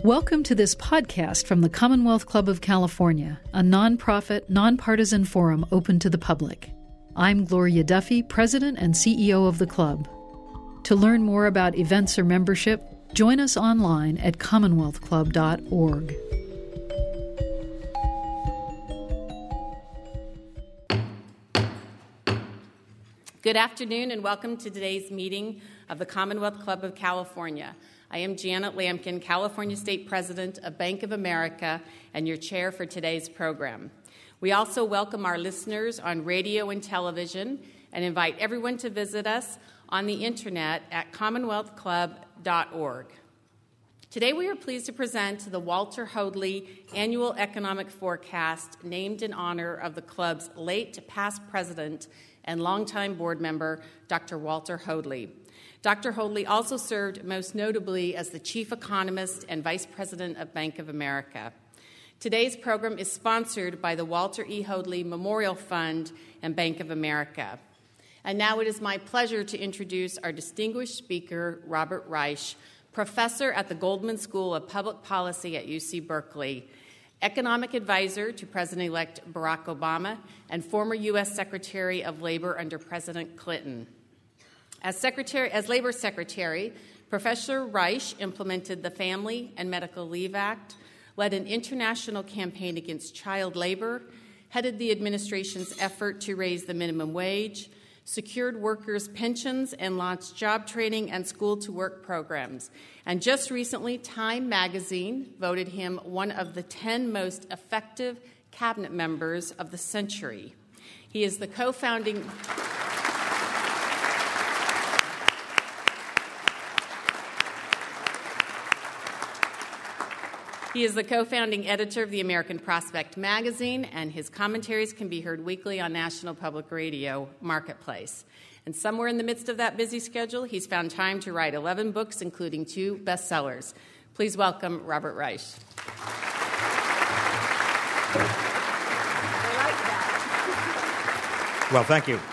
Welcome to this podcast from the Commonwealth Club of California, a nonprofit, nonpartisan forum open to the public. I'm Gloria Duffy, President and CEO of the club. To learn more about events or membership, join us online at commonwealthclub.org. Good afternoon and welcome to today's meeting of the Commonwealth Club of California. I am Janet Lampkin, California State President of Bank of America and your chair for today's program. We also welcome our listeners on radio and television and invite everyone to visit us on the internet at commonwealthclub.org. Today we are pleased to present the Walter Hoadley Annual Economic Forecast, named in honor of the club's late past president and longtime board member, Dr. Walter Hoadley. Dr. Hoadley also served most notably as the chief economist and vice president of Bank of America. Today's program is sponsored by the Walter E. Hoadley Memorial Fund and Bank of America. And now it is my pleasure to introduce our distinguished speaker, Robert Reich, professor at the Goldman School of Public Policy at UC Berkeley, economic advisor to President-elect Barack Obama, and former U.S. Secretary of Labor under President Clinton. As Labor Secretary, Professor Reich implemented the Family and Medical Leave Act, led an international campaign against child labor, headed the administration's effort to raise the minimum wage, secured workers' pensions, and launched job training and school-to-work programs. And just recently, Time magazine voted him one of the 10 most effective cabinet members of the century. He is the co-founding editor of the American Prospect magazine, and his commentaries can be heard weekly on National Public Radio Marketplace. And somewhere in the midst of that busy schedule, he's found time to write 11 books, including 2 bestsellers. Please welcome Robert Reich. Well, thank you.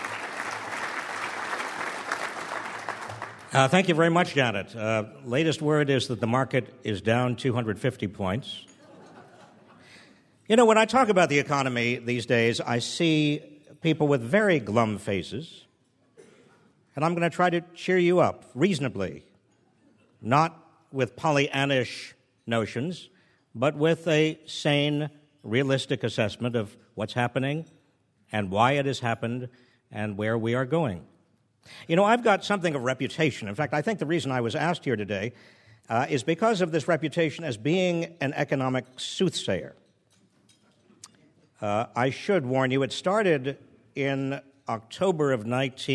Thank you very much, Janet. Latest word is that the market is down 250 points. You know, when I talk about the economy these days, I see people with very glum faces, and I'm going to try to cheer you up reasonably, not with Pollyannish notions, but with a sane, realistic assessment of what's happening and why it has happened and where we are going. You know, I've got something of a reputation. In fact, I think the reason I was asked here today is because of this reputation as being an economic soothsayer. I should warn you, it started in October of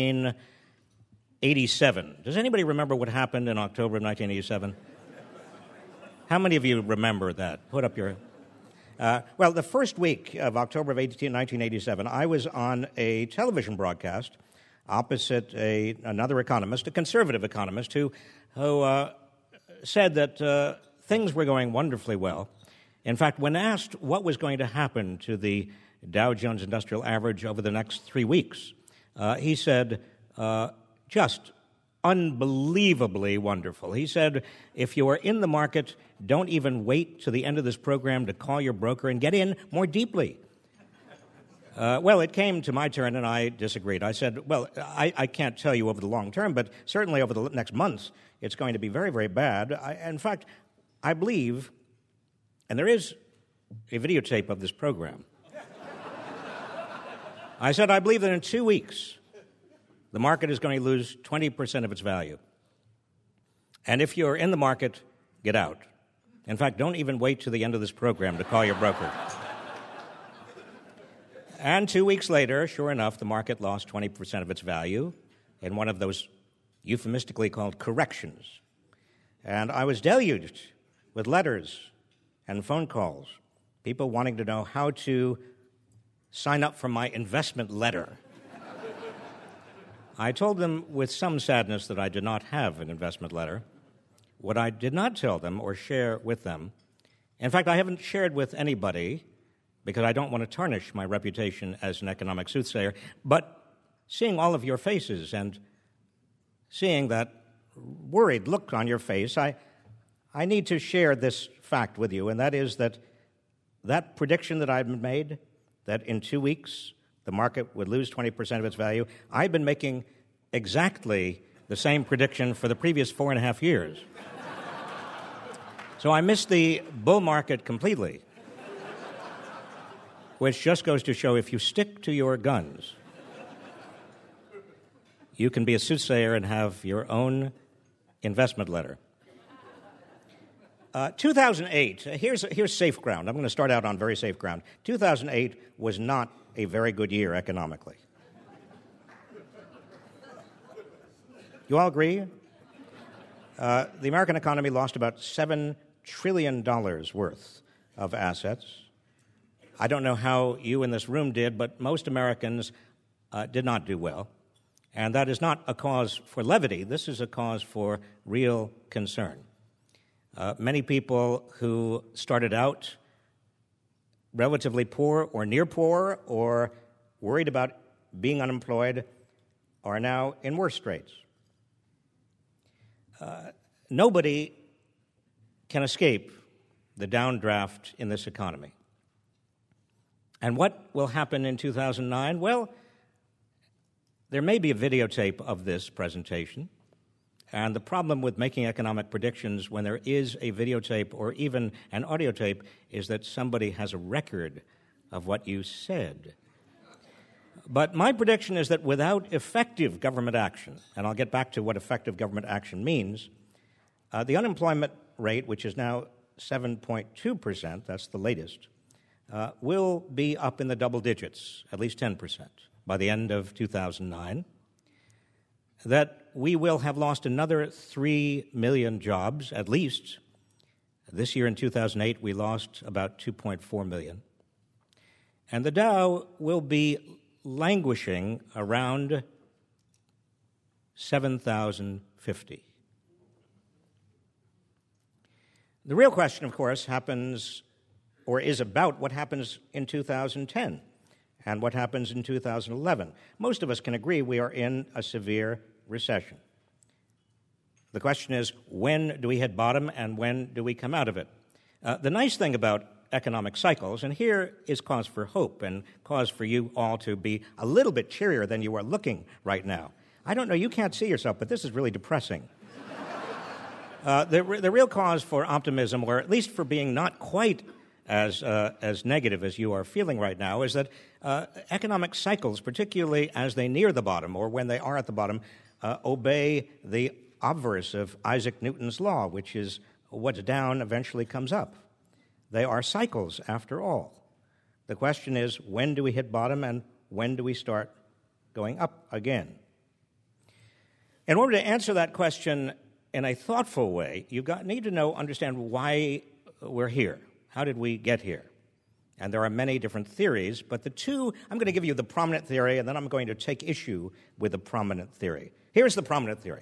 1987. Does anybody remember what happened in October of 1987? How many of you remember that? Put up your... well, the first week of October of 1987, I was on a television broadcast opposite another economist, a conservative economist, who said that things were going wonderfully well. In fact, when asked what was going to happen to the Dow Jones Industrial Average over the next 3 weeks, he said, just unbelievably wonderful. He said, if you are in the market, don't even wait to the end of this program to call your broker and get in more deeply. Well, it came to my turn, and I disagreed. I said, well, I can't tell you over the long term, but certainly over the next months, it's going to be very, very bad. In fact, I believe, and there is a videotape of this program, I said, I believe that in 2 weeks, the market is going to lose 20% of its value. And if you're in the market, get out. In fact, don't even wait to the end of this program to call your broker. And 2 weeks later, sure enough, the market lost 20% of its value in one of those euphemistically called corrections. And I was deluged with letters and phone calls, people wanting to know how to sign up for my investment letter. I told them with some sadness that I did not have an investment letter. What I did not tell them or share with them, in fact, I haven't shared with anybody because I don't want to tarnish my reputation as an economic soothsayer, but seeing all of your faces and seeing that worried look on your face, I need to share this fact with you, and that is that prediction that I've made, that in 2 weeks the market would lose 20% of its value, I've been making exactly the same prediction for the previous 4.5 years. So I missed the bull market completely, which just goes to show if you stick to your guns, you can be a soothsayer and have your own investment letter. 2008, here's safe ground. I'm going to start out on very safe ground. 2008 was not a very good year economically. You all agree? The American economy lost about $7 trillion worth of assets. I don't know how you in this room did, but most Americans did not do well. And that is not a cause for levity. This is a cause for real concern. Many people who started out relatively poor or near poor or worried about being unemployed are now in worse straits. Nobody can escape the downdraft in this economy. And what will happen in 2009? Well, there may be a videotape of this presentation. And the problem with making economic predictions when there is a videotape or even an audio tape is that somebody has a record of what you said. But my prediction is that without effective government action, and I'll get back to what effective government action means, the unemployment rate, which is now 7.2%, that's the latest, will be up in the double digits, at least 10%, by the end of 2009. That we will have lost another 3 million jobs, at least. This year in 2008, we lost about 2.4 million. And the Dow will be languishing around 7,050. The real question, of course, happens or is about what happens in 2010 and what happens in 2011. Most of us can agree we are in a severe recession. The question is, when do we hit bottom and when do we come out of it? The nice thing about economic cycles, and here is cause for hope and cause for you all to be a little bit cheerier than you are looking right now. I don't know, you can't see yourself, but this is really depressing. The real cause for optimism, or at least for being not quite as negative as you are feeling right now, is that economic cycles, particularly as they near the bottom or when they are at the bottom, obey the obverse of Isaac Newton's law, which is what's down eventually comes up. They are cycles, after all. The question is, when do we hit bottom and when do we start going up again? In order to answer that question in a thoughtful way, you need to understand why we're here. How did we get here? And there are many different theories, but I'm going to give you the prominent theory, and then I'm going to take issue with the prominent theory. Here's the prominent theory.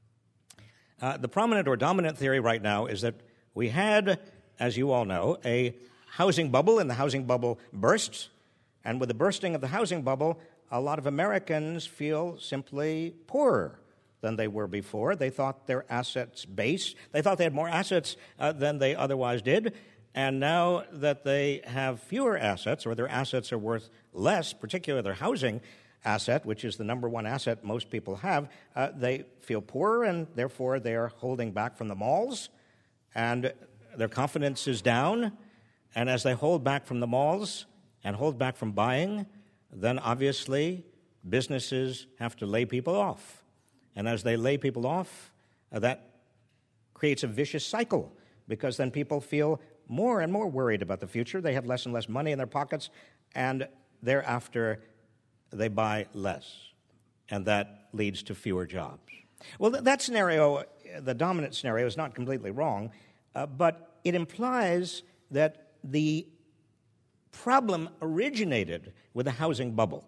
The prominent or dominant theory right now is that we had, as you all know, a housing bubble, and the housing bubble burst. And with the bursting of the housing bubble, a lot of Americans feel simply poorer than they were before. They thought their assets base. They thought they had more assets than they otherwise did. And now that they have fewer assets, or their assets are worth less, particularly their housing asset, which is the number one asset most people have, they feel poorer, and therefore they are holding back from the malls, and their confidence is down. And as they hold back from the malls and hold back from buying, then obviously businesses have to lay people off. And as they lay people off, that creates a vicious cycle, because then people feel more and more worried about the future. They have less and less money in their pockets, and thereafter they buy less, and that leads to fewer jobs. Well, that scenario, the dominant scenario, is not completely wrong, but it implies that the problem originated with the housing bubble.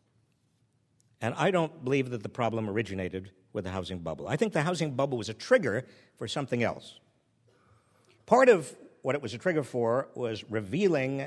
And I don't believe that the problem originated with the housing bubble. I think the housing bubble was a trigger for something else. Part of what it was a trigger for was revealing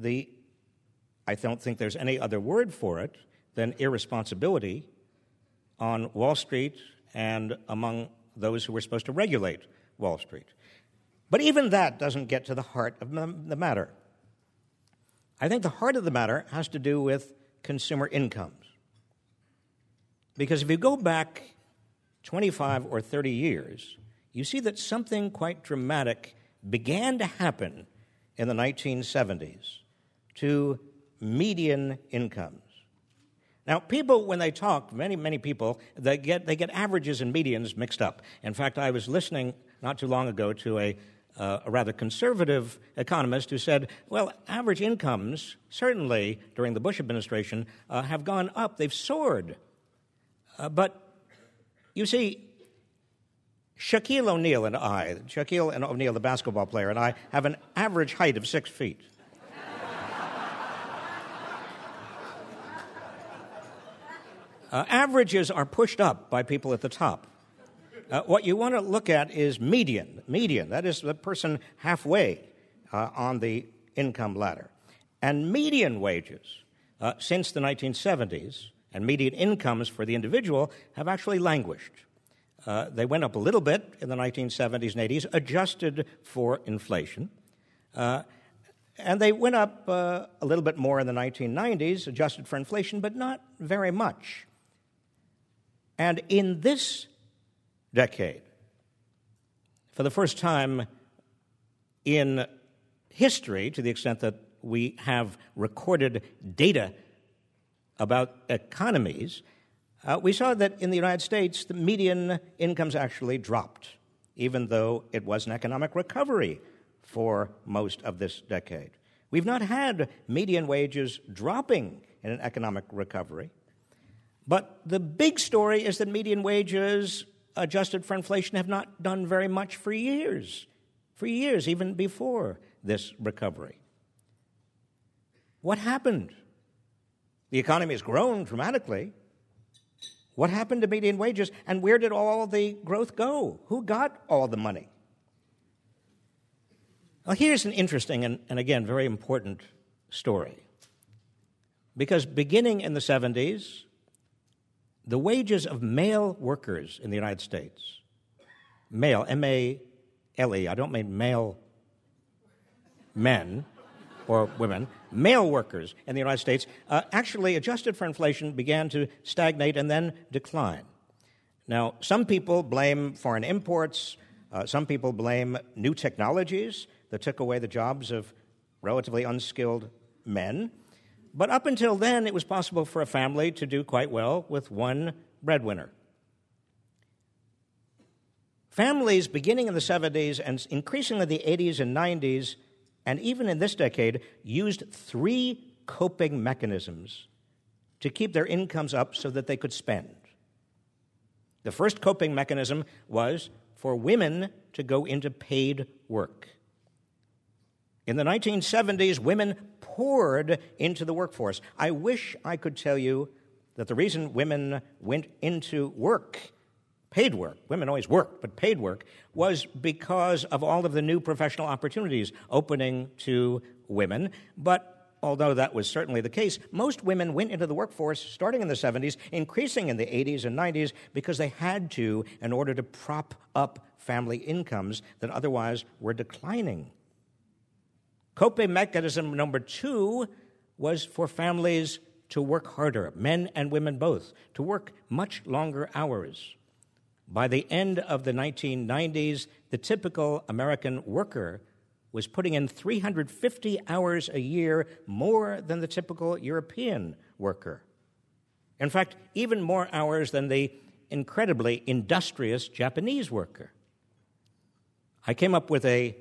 I don't think there's any other word for it than irresponsibility on Wall Street and among those who were supposed to regulate Wall Street. But even that doesn't get to the heart of the matter. I think the heart of the matter has to do with consumer incomes. Because if you go back 25 or 30 years, you see that something quite dramatic began to happen in the 1970s to median incomes. Now, people, when they talk, many people, they get averages and medians mixed up. In fact, I was listening not too long ago to a rather conservative economist who said, well, average incomes, certainly during the Bush administration, have gone up. They've soared. But you see, Shaquille O'Neal, the basketball player, and I have an average height of 6 feet. Averages are pushed up by people at the top. What you want to look at is median. Median, that is the person halfway on the income ladder. And median wages since the 1970s and median incomes for the individual have actually languished. They went up a little bit in the 1970s and 80s, adjusted for inflation. And they went up a little bit more in the 1990s, adjusted for inflation, but not very much. And in this decade, for the first time in history, to the extent that we have recorded data about economies, we saw that in the United States, the median incomes actually dropped, even though it was an economic recovery for most of this decade. We've not had median wages dropping in an economic recovery. But the big story is that median wages, adjusted for inflation, have not done very much for years, even before this recovery. What happened? The economy has grown dramatically. What happened to median wages, and where did all the growth go? Who got all the money? Well, here's an interesting and again, very important story. Because beginning in the 70s, the wages of male workers in the United States, male, M-A-L-E, I don't mean male men or women, male workers in the United States, actually adjusted for inflation, began to stagnate and then decline. Now, some people blame foreign imports, some people blame new technologies that took away the jobs of relatively unskilled men. But up until then, it was possible for a family to do quite well with one breadwinner. Families beginning in the 70s and increasingly the 80s and 90s, and even in this decade, used 3 coping mechanisms to keep their incomes up so that they could spend. The first coping mechanism was for women to go into paid work. In the 1970s, women poured into the workforce. I wish I could tell you that the reason women went into work, paid work, women always worked, but paid work, was because of all of the new professional opportunities opening to women. But although that was certainly the case, most women went into the workforce starting in the 70s, increasing in the 80s and 90s, because they had to in order to prop up family incomes that otherwise were declining. Coping mechanism number 2 was for families to work harder, men and women both, to work much longer hours. By the end of the 1990s, the typical American worker was putting in 350 hours a year more than the typical European worker. In fact, even more hours than the incredibly industrious Japanese worker. I came up with an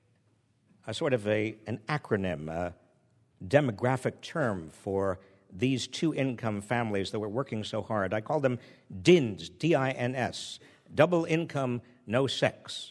acronym, a demographic term for these 2 income families that were working so hard. I call them DINS, D-I-N-S, double income, no sex.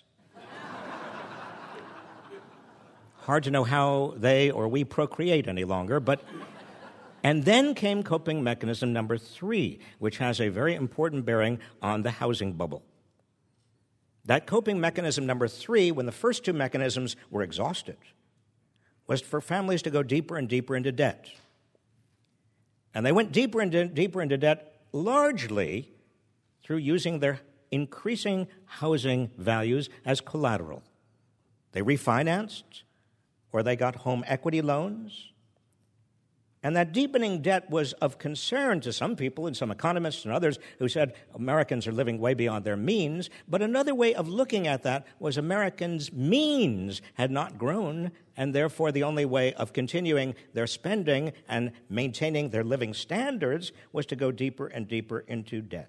Hard to know how they or we procreate any longer, and then came coping mechanism number 3, which has a very important bearing on the housing bubble. That coping mechanism number 3, when the first 2 mechanisms were exhausted, was for families to go deeper and deeper into debt. And they went deeper and deeper into debt largely through using their increasing housing values as collateral. They refinanced, or they got home equity loans. And that deepening debt was of concern to some people and some economists and others who said Americans are living way beyond their means. But another way of looking at that was Americans' means had not grown, and therefore the only way of continuing their spending and maintaining their living standards was to go deeper and deeper into debt.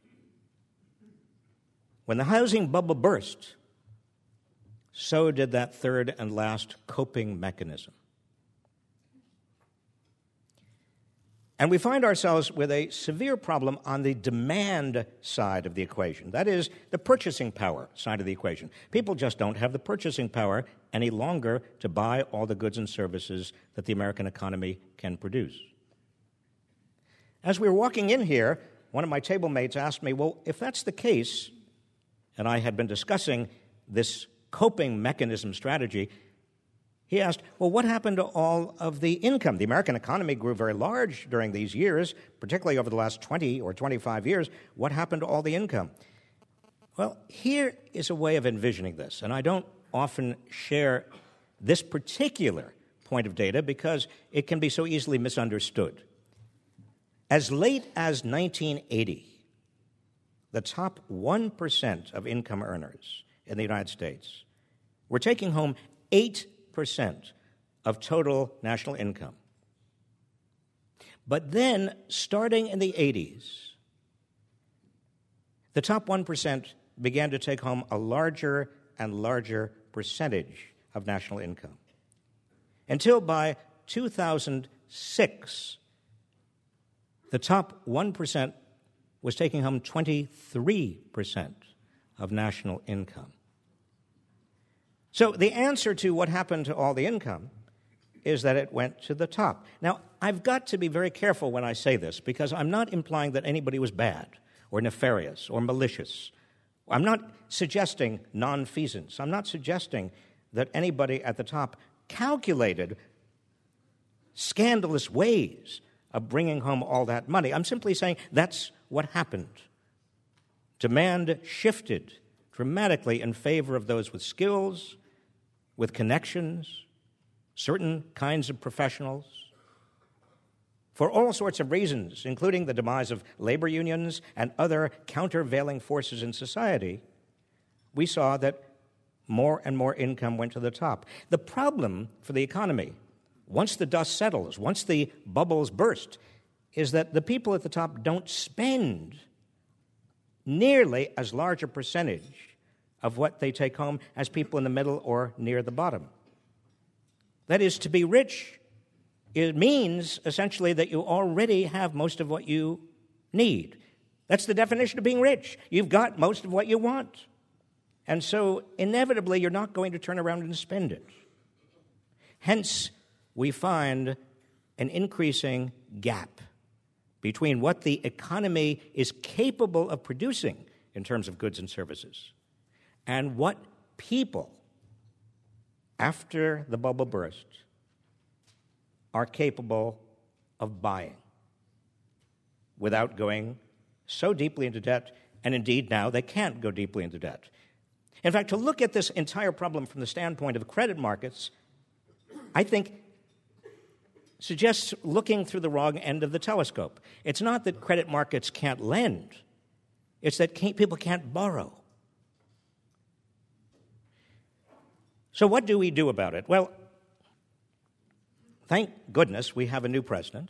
When the housing bubble burst, so did that third and last coping mechanism. And we find ourselves with a severe problem on the demand side of the equation. That is, the purchasing power side of the equation. People just don't have the purchasing power any longer to buy all the goods and services that the American economy can produce. As we were walking in here, one of my table mates asked me, well, if that's the case, and I had been discussing this coping mechanism strategy, he asked, well, what happened to all of the income? The American economy grew very large during these years, particularly over the last 20 or 25 years. What happened to all the income? Well, here is a way of envisioning this, and I don't often share this particular point of data because it can be so easily misunderstood. As late as 1980, the top 1% of income earners in the United States were taking home 8% of total national income. But then, starting in the 80s, the top 1% began to take home a larger and larger percentage of national income. Until by 2006, the top 1% was taking home 23% of national income. So the answer to what happened to all the income is that it went to the top. Now, I've got to be very careful when I say this because I'm not implying that anybody was bad or nefarious or malicious. I'm not suggesting nonfeasance. I'm not suggesting that anybody at the top calculated scandalous ways of bringing home all that money. I'm simply saying that's what happened. Demand shifted dramatically in favor of those with skills, with connections, certain kinds of professionals. For all sorts of reasons, including the demise of labor unions and other countervailing forces in society, we saw that more and more income went to the top. The problem for the economy, once the dust settles, once the bubbles burst, is that the people at the top don't spend nearly as large a percentage of what they take home as people in the middle or near the bottom. That is, to be rich, it means essentially that you already have most of what you need. That's the definition of being rich. You've got most of what you want. And so, inevitably, you're not going to turn around and spend it. Hence, we find an increasing gap between what the economy is capable of producing in terms of goods and services and what people, after the bubble burst, are capable of buying without going so deeply into debt, and indeed now they can't go deeply into debt. In fact, to look at this entire problem from the standpoint of credit markets, I think suggests looking through the wrong end of the telescope. It's not that credit markets can't lend. It's that people can't borrow. So what do we do about it? Well, thank goodness we have a new president.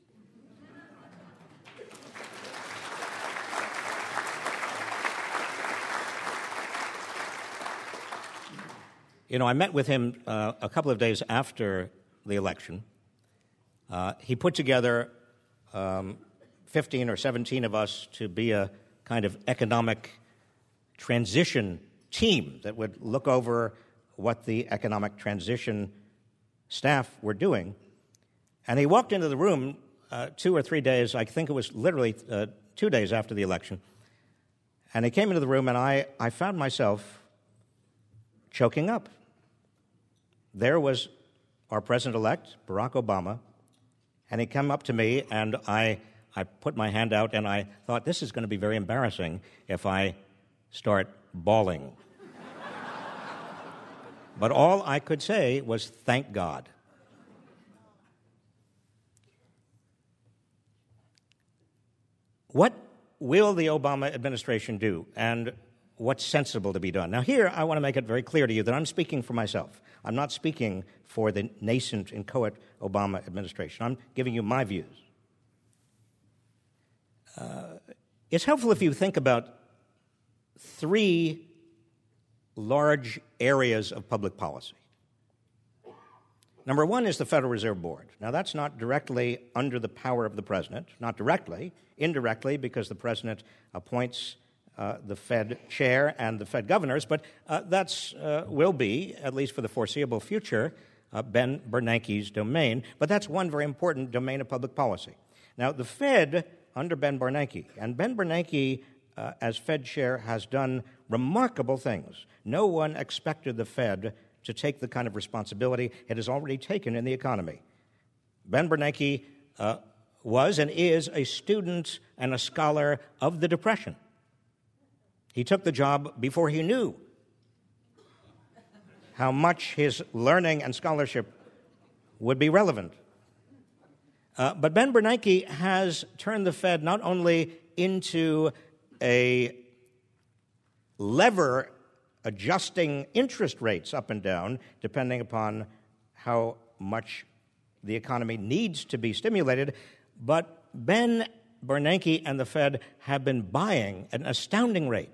You know, I met with him a couple of days after the election. He put together 15 or 17 of us to be a kind of economic transition team that would look over what the economic transition staff were doing. And he walked into the room 2 or 3 days, I think it was literally 2 days after the election. And he came into the room, and I found myself choking up. There was our president-elect, Barack Obama, and he came up to me, and I put my hand out, and I thought, this is going to be very embarrassing if I start bawling. But all I could say was, thank God. What will the Obama administration do, and what's sensible to be done? Now, here, I want to make it very clear to you that I'm speaking for myself. I'm not speaking for the nascent, inchoate Obama administration. I'm giving you my views. It's helpful if you think about three large areas of public policy. Number one is the Federal Reserve Board. Now, that's not directly under the power of the president, not directly, indirectly, because the president appoints the Fed chair and the Fed governors, but that's will be, at least for the foreseeable future, Ben Bernanke's domain. But that's one very important domain of public policy. Now, the Fed, under Ben Bernanke, and Ben Bernanke, as Fed chair, has done remarkable things. No one expected the Fed to take the kind of responsibility it has already taken in the economy. Ben Bernanke was and is a student and a scholar of the Depression. He took the job before he knew how much his learning and scholarship would be relevant. But Ben Bernanke has turned the Fed not only into a lever adjusting interest rates up and down, depending upon how much the economy needs to be stimulated, but Ben Bernanke and the Fed have been buying at an astounding rate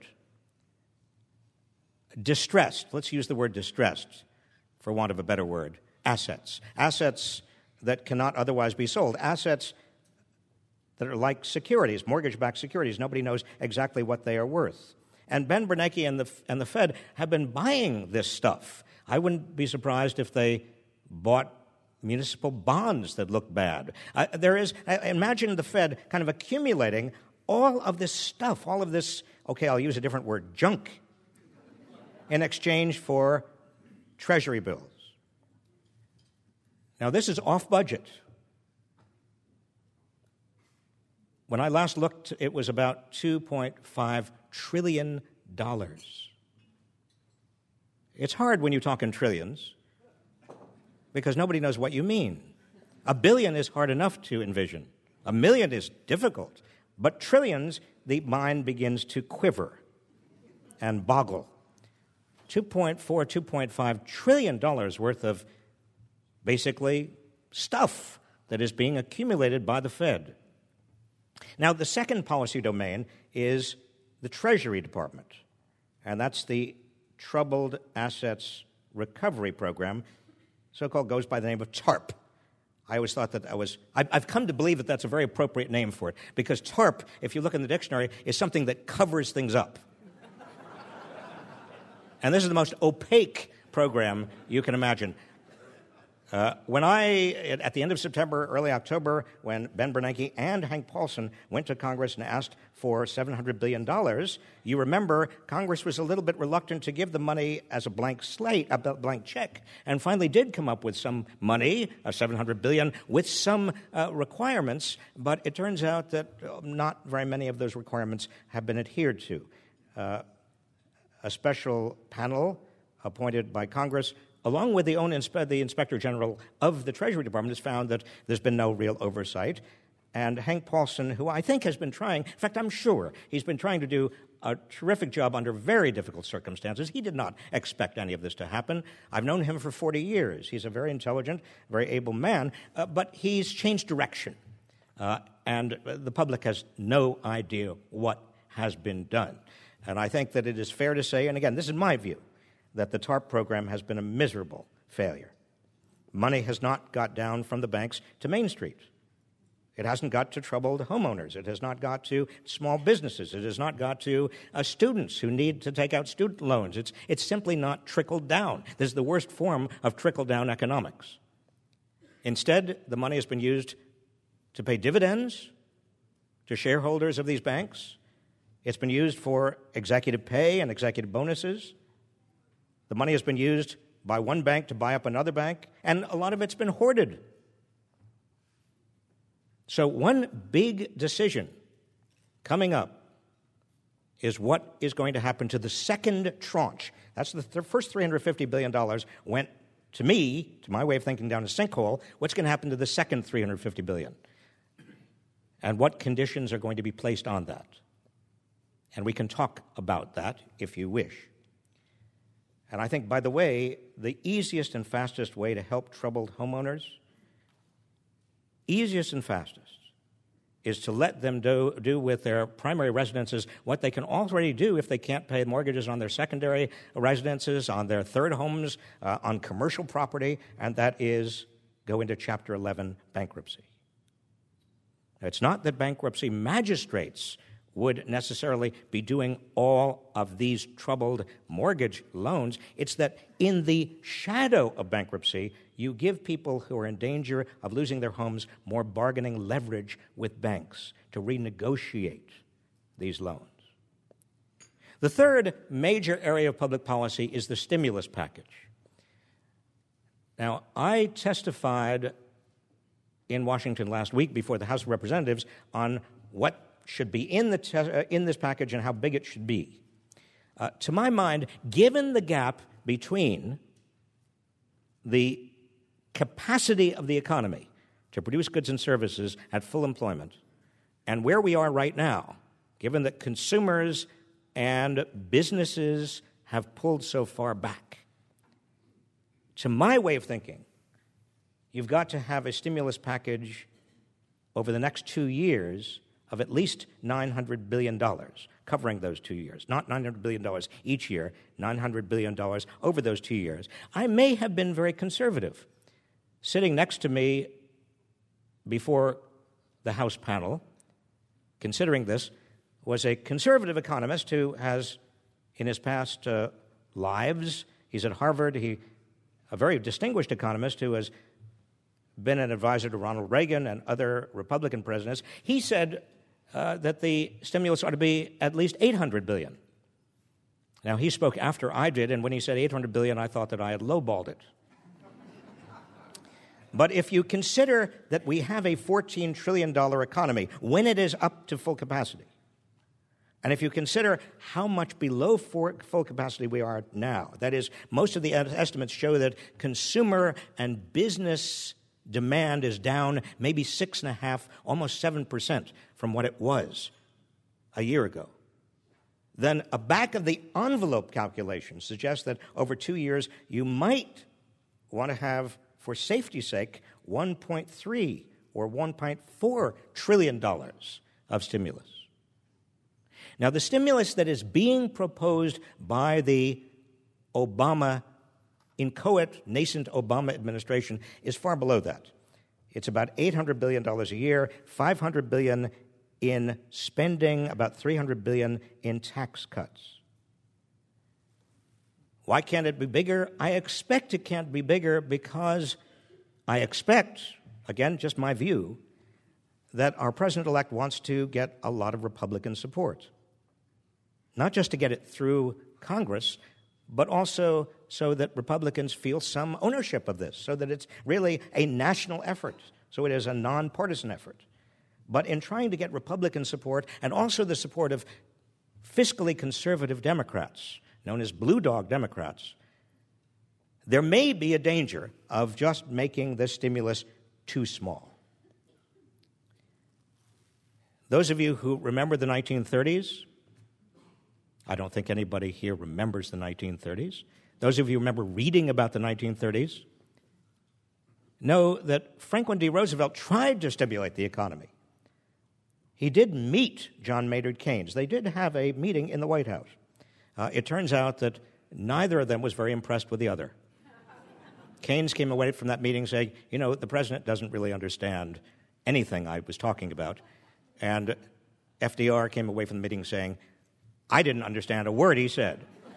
distressed, let's use the word distressed for want of a better word, assets that cannot otherwise be sold, assets that are like securities, mortgage-backed securities. Nobody knows exactly what they are worth. And Ben Bernanke and the Fed have been buying this stuff. I wouldn't be surprised if they bought municipal bonds that look bad. Imagine the Fed kind of accumulating all of this stuff, all of this, okay, I'll use a different word, junk, in exchange for Treasury bills. Now, this is off budget. When I last looked, it was about $2.5 trillion. It's hard when you talk in trillions because nobody knows what you mean. $1 billion is hard enough to envision. $1 million is difficult. But trillions, the mind begins to quiver and boggle. $2.5 trillion worth of basically stuff that is being accumulated by the Fed. Now, the second policy domain is the Treasury Department, and that's the Troubled Assets Recovery Program, so-called goes by the name of TARP. I always thought that I've come to believe that that's a very appropriate name for it, because TARP, if you look in the dictionary, is something that covers things up. And this is the most opaque program you can imagine. At the end of September, early October, when Ben Bernanke and Hank Paulson went to Congress and asked for $700 billion, you remember Congress was a little bit reluctant to give the money as a blank slate, a blank check, and finally did come up with some money, $700 billion, with some requirements, but it turns out that not very many of those requirements have been adhered to. A special panel appointed by Congress, along with the Inspector General of the Treasury Department, has found that there's been no real oversight. And Hank Paulson, who I think has been trying, in fact, I'm sure he's been trying to do a terrific job under very difficult circumstances. He did not expect any of this to happen. I've known him for 40 years. He's a very intelligent, very able man, but he's changed direction. And the public has no idea what has been done. And I think that it is fair to say, and again, this is my view, that the TARP program has been a miserable failure. Money has not got down from the banks to Main Street. It hasn't got to troubled homeowners. It has not got to small businesses. It has not got to students who need to take out student loans. It's simply not trickled down. This is the worst form of trickle-down economics. Instead, the money has been used to pay dividends to shareholders of these banks. It's been used for executive pay and executive bonuses. The money has been used by one bank to buy up another bank, and a lot of it's been hoarded. So one big decision coming up is what is going to happen to the second tranche. That's the first $350 billion went, to me, to my way of thinking, down a sinkhole. What's going to happen to the second $350 billion? And what conditions are going to be placed on that? And we can talk about that if you wish. And I think, by the way, the easiest and fastest way to help troubled homeowners, easiest and fastest, is to let them do with their primary residences what they can already do if they can't pay mortgages on their secondary residences, on their third homes, on commercial property, and that is go into Chapter 11 bankruptcy. Now, it's not that bankruptcy magistrates would necessarily be doing all of these troubled mortgage loans. It's that in the shadow of bankruptcy, you give people who are in danger of losing their homes more bargaining leverage with banks to renegotiate these loans. The third major area of public policy is the stimulus package. Now, I testified in Washington last week before the House of Representatives on what should be in this package and how big it should be. To my mind, given the gap between the capacity of the economy to produce goods and services at full employment and where we are right now, given that consumers and businesses have pulled so far back, to my way of thinking, you've got to have a stimulus package over the next 2 years of at least $900 billion, covering those 2 years. Not $900 billion each year, $900 billion over those 2 years. I may have been very conservative. Sitting next to me before the House panel, considering this, was a conservative economist who has, in his past lives, he's at Harvard, a very distinguished economist who has been an advisor to Ronald Reagan and other Republican presidents. He said that the stimulus ought to be at least $800 billion. Now, he spoke after I did, and when he said $800 billion, I thought that I had lowballed it. But if you consider that we have a $14 trillion economy when it is up to full capacity, and if you consider how much below full capacity we are now, that is, most of the estimates show that consumer and business demand is down maybe 6.5%, almost 7% from what it was a year ago. Then a back-of-the-envelope calculation suggests that over 2 years you might want to have, for safety's sake, $1.3 or $1.4 trillion of stimulus. Now, the stimulus that is being proposed by the inchoate, nascent Obama administration is far below that. It's about $800 billion a year, $500 billion in spending, about $300 billion in tax cuts. Why can't it be bigger? I expect it can't be bigger because I expect, again, just my view, that our president-elect wants to get a lot of Republican support. Not just to get it through Congress, but also so that Republicans feel some ownership of this, so that it's really a national effort, so it is a nonpartisan effort. But in trying to get Republican support and also the support of fiscally conservative Democrats, known as Blue Dog Democrats, there may be a danger of just making this stimulus too small. Those of you who remember the 1930s, I don't think anybody here remembers the 1930s. Those of you who remember reading about the 1930s know that Franklin D. Roosevelt tried to stimulate the economy. He did meet John Maynard Keynes. They did have a meeting in the White House. It turns out that neither of them was very impressed with the other. Keynes came away from that meeting saying, the president doesn't really understand anything I was talking about. And FDR came away from the meeting saying, I didn't understand a word he said.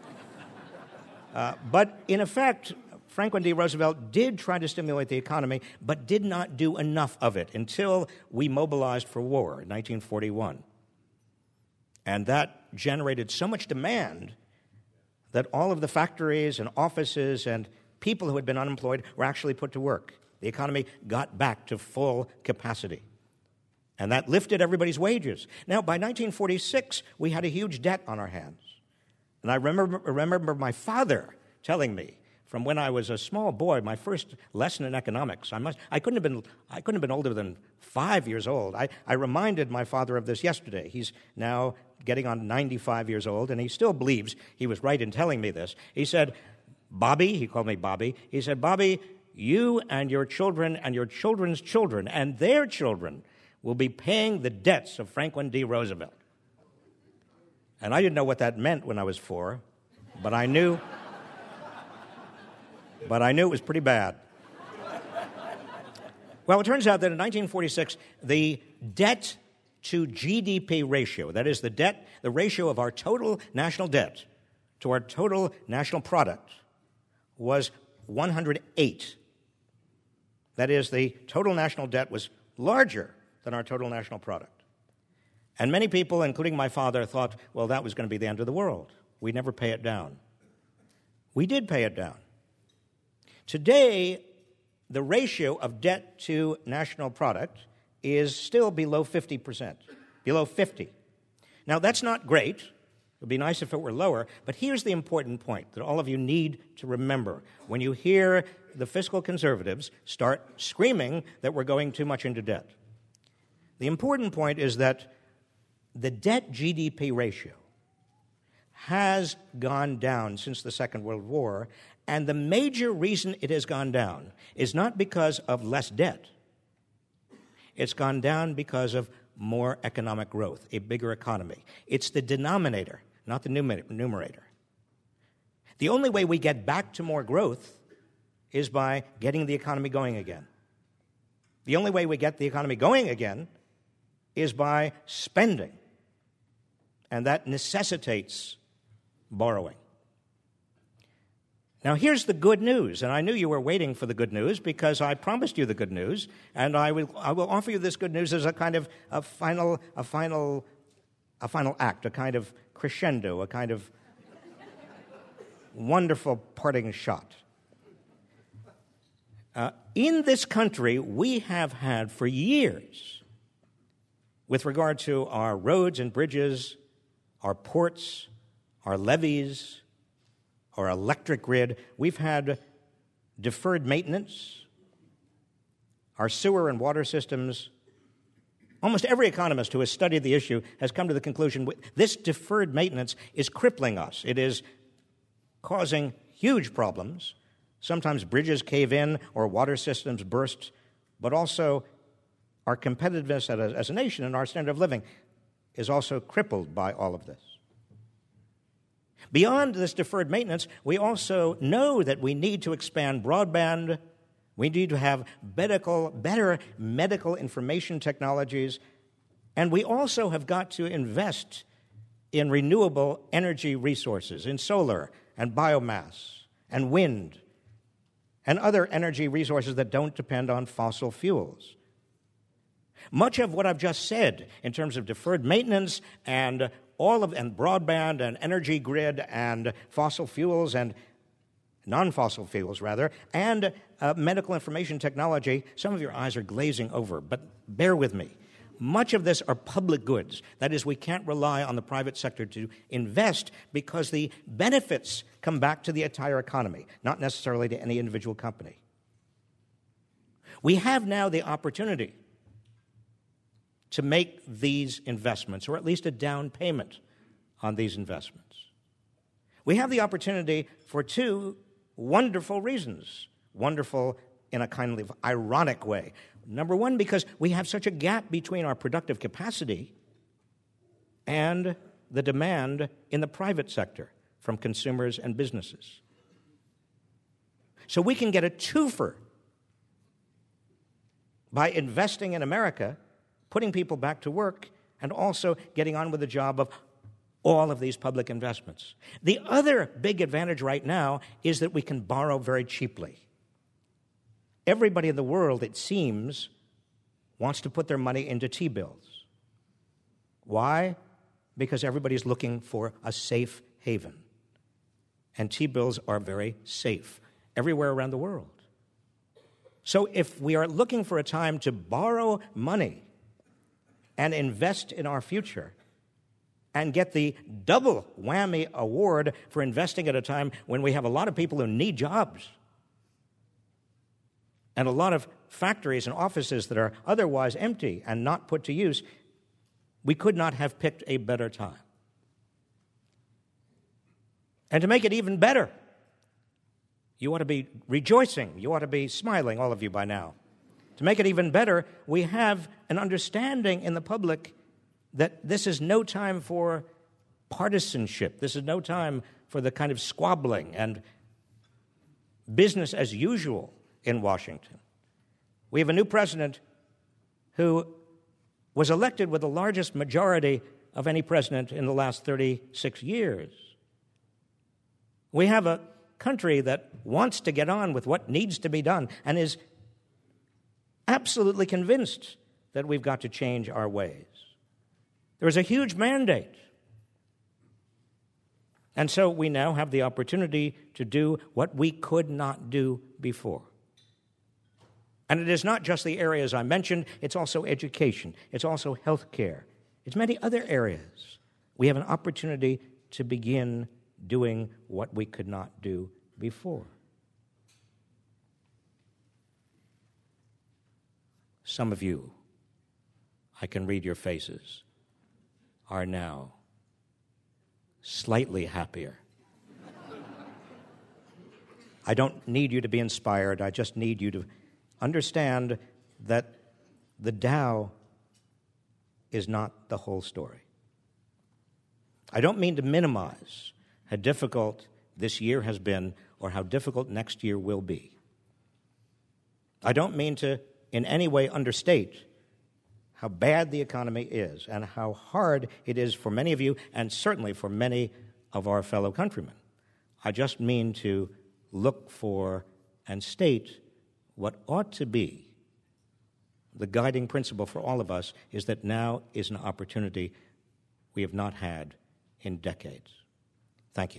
But in effect, Franklin D. Roosevelt did try to stimulate the economy, but did not do enough of it until we mobilized for war in 1941. And that generated so much demand that all of the factories and offices and people who had been unemployed were actually put to work. The economy got back to full capacity. And that lifted everybody's wages. Now, by 1946, we had a huge debt on our hands. And I remember my father telling me, from when I was a small boy, my first lesson in economics, I couldn't have been older than 5 years old. I reminded my father of this yesterday. He's now getting on 95 years old, and he still believes he was right in telling me this. He said, Bobby, he called me Bobby, he said, Bobby, you and your children and your children's children and their children will be paying the debts of Franklin D. Roosevelt. And I didn't know what that meant when I was 4, but I knew it was pretty bad. Well, it turns out that in 1946, the debt to GDP ratio, that is the ratio of our total national debt to our total national product, was 108. That is, the total national debt was larger than our total national product. And many people, including my father, thought, well, that was going to be the end of the world. We'd never pay it down. We did pay it down. Today, the ratio of debt to national product is still below 50%, below 50. Now, that's not great. It would be nice if it were lower, but here's the important point that all of you need to remember. When you hear the fiscal conservatives start screaming that we're going too much into debt, the important point is that the debt-GDP ratio has gone down since the Second World War, and the major reason it has gone down is not because of less debt. It's gone down because of more economic growth, a bigger economy. It's the denominator, not the numerator. The only way we get back to more growth is by getting the economy going again. The only way we get the economy going again is by spending, and that necessitates borrowing. Now, here's the good news, and I knew you were waiting for the good news because I promised you the good news, and I will offer you this good news as a kind of a final act, a kind of crescendo, a kind of wonderful parting shot. In this country, we have had for years, with regard to our roads and bridges, our ports, our levees, our electric grid, we've had deferred maintenance. Our sewer and water systems, almost every economist who has studied the issue has come to the conclusion this deferred maintenance is crippling us. It is causing huge problems. Sometimes bridges cave in or water systems burst, but also our competitiveness as a nation and our standard of living is also crippled by all of this. Beyond this deferred maintenance, we also know that we need to expand broadband. We need to have better medical information technologies. And we also have got to invest in renewable energy resources, in solar and biomass and wind and other energy resources that don't depend on fossil fuels. Much of what I've just said in terms of deferred maintenance and broadband and energy grid and fossil fuels and non-fossil fuels, rather, and medical information technology, some of your eyes are glazing over, but bear with me. Much of this are public goods. That is, we can't rely on the private sector to invest because the benefits come back to the entire economy, not necessarily to any individual company. We have now the opportunity to make these investments, or at least a down payment on these investments. We have the opportunity for two wonderful reasons. Wonderful in a kind of ironic way. Number one, because we have such a gap between our productive capacity and the demand in the private sector from consumers and businesses. So we can get a twofer by investing in America, putting people back to work, and also getting on with the job of all of these public investments. The other big advantage right now is that we can borrow very cheaply. Everybody in the world, it seems, wants to put their money into T-bills. Why? Because everybody's looking for a safe haven. And T-bills are very safe everywhere around the world. So if we are looking for a time to borrow money and invest in our future and get the double whammy award for investing at a time when we have a lot of people who need jobs and a lot of factories and offices that are otherwise empty and not put to use, we could not have picked a better time. And to make it even better, you ought to be rejoicing. You ought to be smiling, all of you, by now. To make it even better, we have an understanding in the public that this is no time for partisanship. This is no time for the kind of squabbling and business as usual in Washington. We have a new president who was elected with the largest majority of any president in the last 36 years. We have a country that wants to get on with what needs to be done and is absolutely convinced that we've got to change our ways. There is a huge mandate. And so we now have the opportunity to do what we could not do before. And it is not just the areas I mentioned, it's also education, it's also health care, it's many other areas. We have an opportunity to begin doing what we could not do before. Some of you, I can read your faces, are now slightly happier. I don't need you to be inspired. I just need you to understand that the Dow is not the whole story. I don't mean to minimize how difficult this year has been or how difficult next year will be. I don't mean to in any way understate how bad the economy is and how hard it is for many of you and certainly for many of our fellow countrymen. I just mean to look for and state what ought to be the guiding principle for all of us is that now is an opportunity we have not had in decades. Thank you.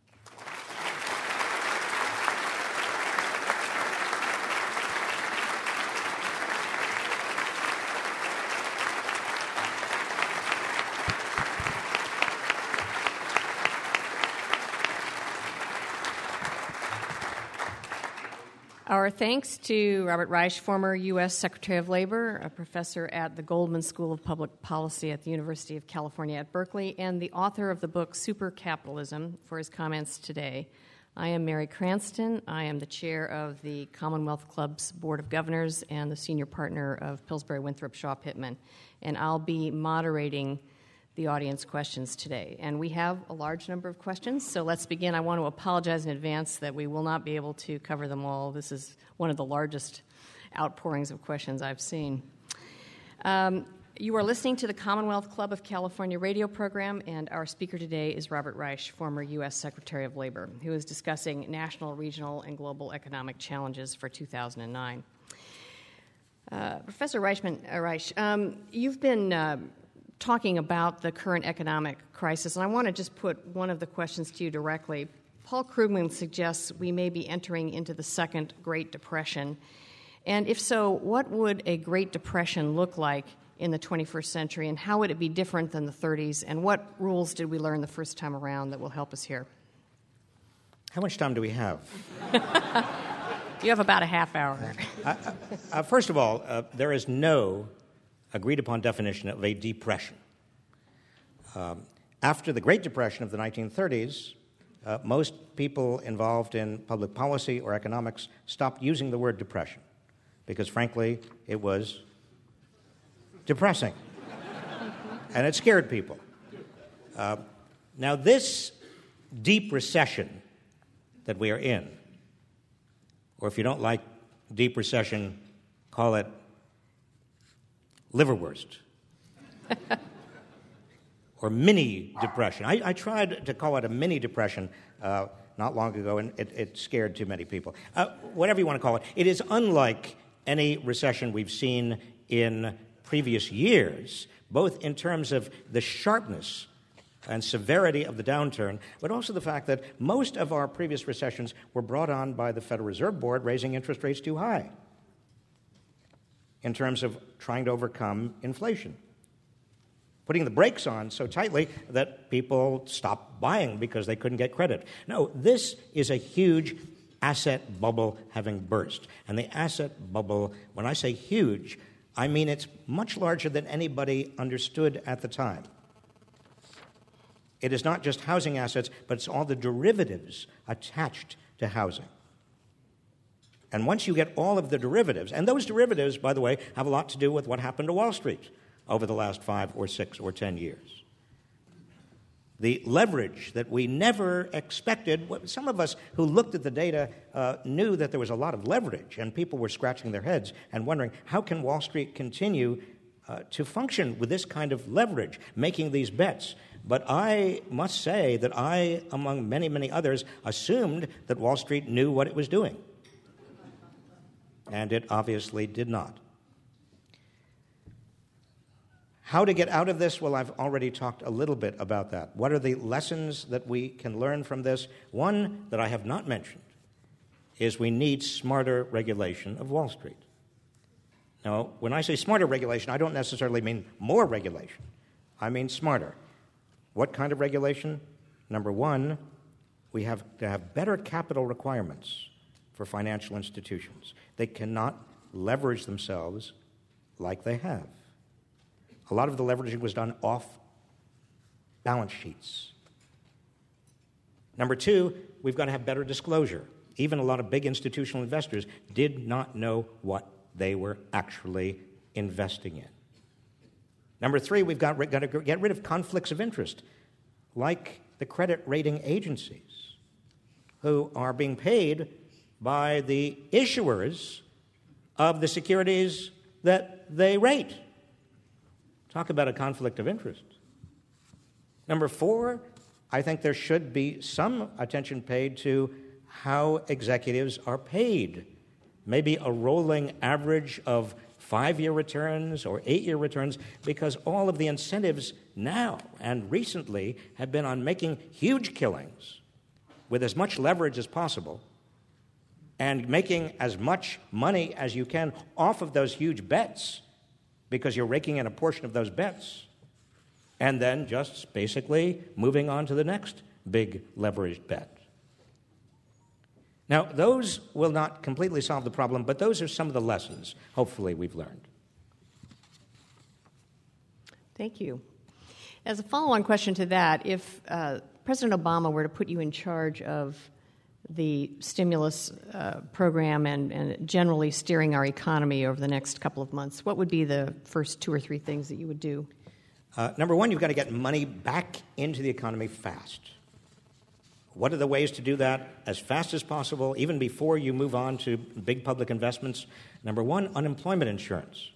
Our thanks to Robert Reich, former U.S. Secretary of Labor, a professor at the Goldman School of Public Policy at the University of California at Berkeley, and the author of the book Supercapitalism, for his comments today. I am Mary Cranston. I am the chair of the Commonwealth Club's Board of Governors and the senior partner of Pillsbury Winthrop Shaw Pittman, and I'll be moderating the audience questions today. And we have a large number of questions, so let's begin. I want to apologize in advance that we will not be able to cover them all. This is one of the largest outpourings of questions I've seen. You are listening to the Commonwealth Club of California radio program, and our speaker today is Robert Reich, former U.S. Secretary of Labor, who is discussing national, regional, and global economic challenges for 2009. Professor Reich, you've been talking about the current economic crisis, and I want to just put one of the questions to you directly. Paul Krugman suggests we may be entering into the second Great Depression. And if so, what would a Great Depression look like in the 21st century, and how would it be different than the 30s, and what rules did we learn the first time around that will help us here? How much time do we have? You have about a half hour. First of all, there is no agreed-upon definition of a depression. After the Great Depression of the 1930s, most people involved in public policy or economics stopped using the word depression because, frankly, it was depressing, and it scared people. Now, this deep recession that we are in, or if you don't like deep recession, call it liverwurst, or mini depression. I tried to call it a mini depression not long ago, and it scared too many people. Whatever you want to call it, it is unlike any recession we've seen in previous years, both in terms of the sharpness and severity of the downturn, but also the fact that most of our previous recessions were brought on by the Federal Reserve Board raising interest rates too high in terms of trying to overcome inflation. putting the brakes on so tightly that people stopped buying because they couldn't get credit. No, this is a huge asset bubble having burst. And the asset bubble, when I say huge, I mean it's much larger than anybody understood at the time. It is not just housing assets, but it's all the derivatives attached to housing. And once you get all of the derivatives, and those derivatives, by the way, have a lot to do with what happened to Wall Street over the last 5 or 6 or 10 years. The leverage that we never expected, some of us who looked at the data knew that there was a lot of leverage, and people were scratching their heads and wondering, how can Wall Street continue to function with this kind of leverage, making these bets? But I must say that I, among many, many others, assumed that Wall Street knew what it was doing. And it obviously did not. How to get out of this? Well, I've already talked a little bit about that. What are the lessons that we can learn from this? One that I have not mentioned is we need smarter regulation of Wall Street. Now, when I say smarter regulation, I don't necessarily mean more regulation. I mean smarter. What kind of regulation? Number one, we have to have better capital requirements for financial institutions. They cannot leverage themselves like they have. A lot of the leveraging was done off balance sheets. Number two, we've got to have better disclosure. Even a lot of big institutional investors did not know what they were actually investing in. Number three, we've got to get rid of conflicts of interest, like the credit rating agencies, who are being paid by the issuers of the securities that they rate. Talk about a conflict of interest. Number four, I think there should be some attention paid to how executives are paid. Maybe a rolling average of 5-year returns or 8-year returns, because all of the incentives now and recently have been on making huge killings with as much leverage as possible and making as much money as you can off of those huge bets, because you're raking in a portion of those bets, and then just basically moving on to the next big leveraged bet. Now, those will not completely solve the problem, but those are some of the lessons, hopefully, we've learned. Thank you. As a follow-on question to that, if President Obama were to put you in charge of the stimulus program and generally steering our economy over the next couple of months, what would be the first 2 or 3 things that you would do? Number one, you've got to get money back into the economy fast. What are the ways to do that as fast as possible, even before you move on to big public investments? Number one, unemployment insurance.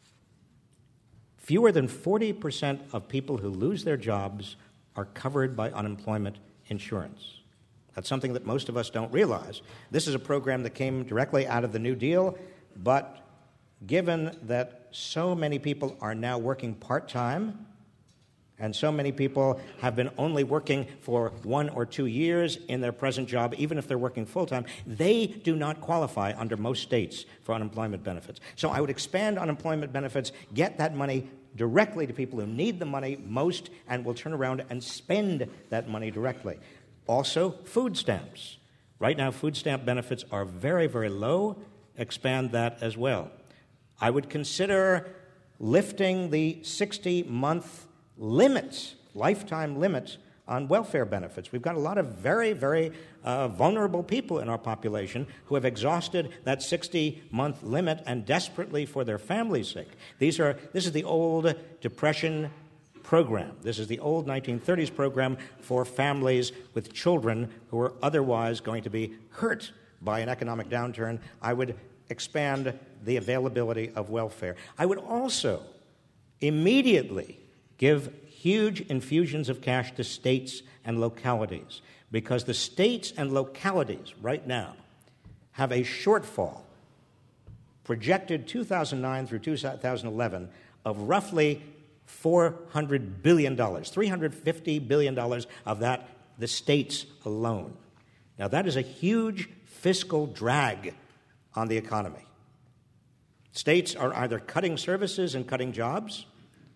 Fewer than 40% of people who lose their jobs are covered by unemployment insurance. That's something that most of us don't realize. This is a program that came directly out of the New Deal, but given that so many people are now working part-time, and so many people have been only working for 1 or 2 years in their present job, even if they're working full-time, they do not qualify under most states for unemployment benefits. So I would expand unemployment benefits, get that money directly to people who need the money most, and will turn around and spend that money directly. Also, food stamps. Right now, food stamp benefits are very, very low. Expand that as well. I would consider lifting the 60-month limits, lifetime limits, on welfare benefits. We've got a lot of very, very vulnerable people in our population who have exhausted that 60-month limit and desperately for their family's sake. This is the old Depression program. This is the old 1930s program for families with children who are otherwise going to be hurt by an economic downturn. I would expand the availability of welfare. I would also immediately give huge infusions of cash to states and localities, because the states and localities right now have a shortfall projected 2009 through 2011 of roughly $400 billion, $350 billion of that, the states alone. Now, that is a huge fiscal drag on the economy. States are either cutting services and cutting jobs,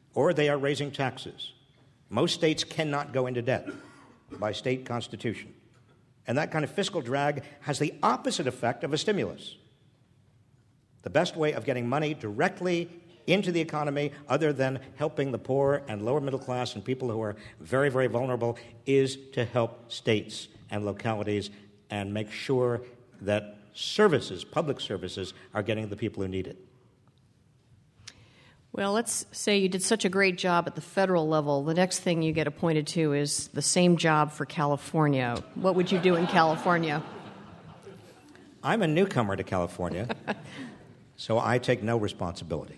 or they are raising taxes. Most states cannot go into debt by state constitution. And that kind of fiscal drag has the opposite effect of a stimulus. The best way of getting money directly into the economy, other than helping the poor and lower middle class and people who are very, very vulnerable, is to help states and localities and make sure that services, public services, are getting to the people who need it. Well, let's say you did such a great job at the federal level. The next thing you get appointed to is the same job for California. What would you do in California? I'm a newcomer to California, so I take no responsibility.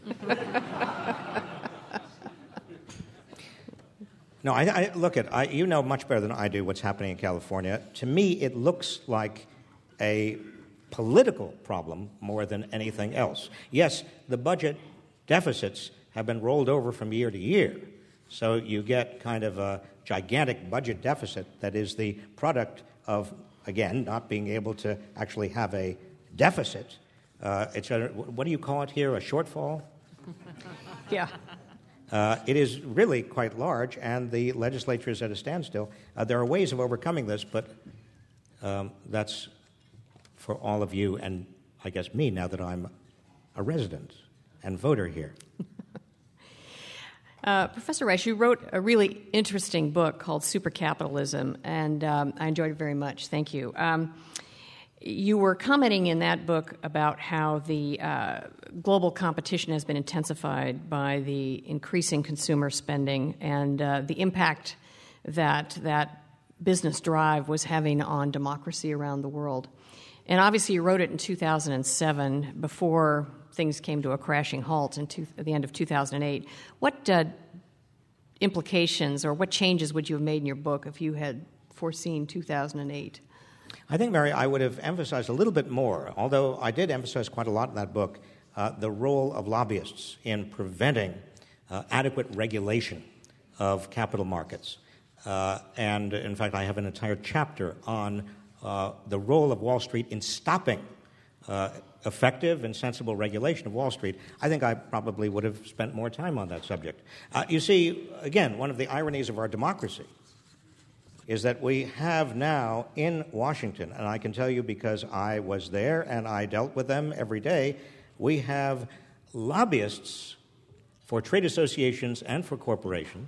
No, you know much better than I do what's happening in California. To me, it looks like a political problem more than anything else. Yes, the budget deficits have been rolled over from year to year, so you get kind of a gigantic budget deficit that is the product of, again, not being able to actually have a deficit. What do you call it here, a shortfall? Yeah. It is really quite large, and the legislature is at a standstill. There are ways of overcoming this, but that's for all of you, and I guess me, now that I'm a resident and voter here. Professor Reich, you wrote a really interesting book called Supercapitalism, and I enjoyed it very much. Thank you. You were commenting in that book about how the global competition has been intensified by the increasing consumer spending and the impact that business drive was having on democracy around the world. And obviously you wrote it in 2007, before things came to a crashing halt at the end of 2008. What implications or what changes would you have made in your book if you had foreseen 2008? I think, Mary, I would have emphasized a little bit more, although I did emphasize quite a lot in that book, the role of lobbyists in preventing adequate regulation of capital markets. And, in fact, I have an entire chapter on the role of Wall Street in stopping effective and sensible regulation of Wall Street. I think I probably would have spent more time on that subject. You see, again, one of the ironies of our democracy is that we have now in Washington, and I can tell you because I was there and I dealt with them every day, we have lobbyists for trade associations and for corporations.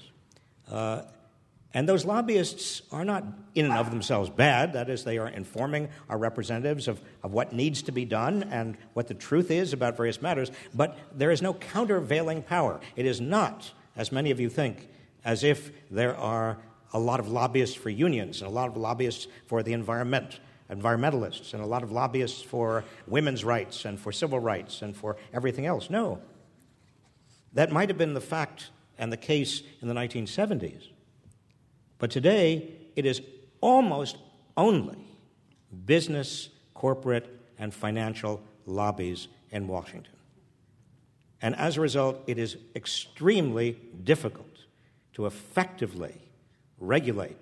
And those lobbyists are not in and of themselves bad. That is, they are informing our representatives of what needs to be done and what the truth is about various matters. But there is no countervailing power. It is not, as many of you think, as if there are a lot of lobbyists for unions and a lot of lobbyists for the environmentalists, and a lot of lobbyists for women's rights and for civil rights and for everything else. No. That might have been the fact and the case in the 1970s. But today, it is almost only business, corporate, and financial lobbies in Washington. And as a result, it is extremely difficult to effectively regulate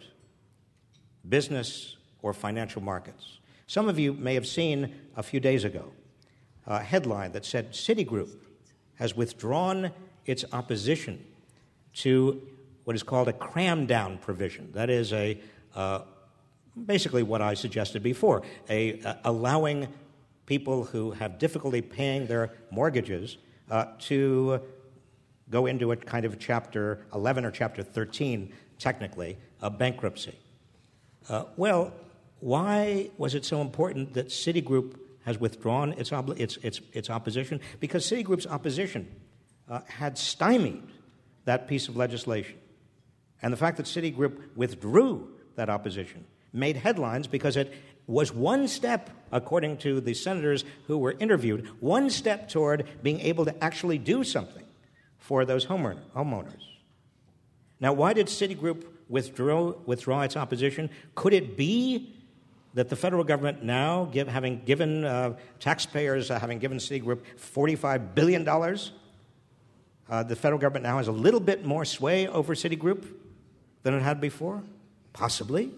business or financial markets. Some of you may have seen a few days ago a headline that said Citigroup has withdrawn its opposition to what is called a cram-down provision. That is basically what I suggested before, allowing people who have difficulty paying their mortgages to go into a kind of Chapter 11 or Chapter 13, technically, of bankruptcy. Well, why was it so important that Citigroup has withdrawn its opposition? Because Citigroup's opposition had stymied that piece of legislation. And the fact that Citigroup withdrew that opposition made headlines because it was one step, according to the senators who were interviewed, one step toward being able to actually do something for those homeowners. Now, why did Citigroup withdraw its opposition? Could it be that the federal government now, having given Citigroup $45 billion, the federal government now has a little bit more sway over Citigroup than it had before? Possibly.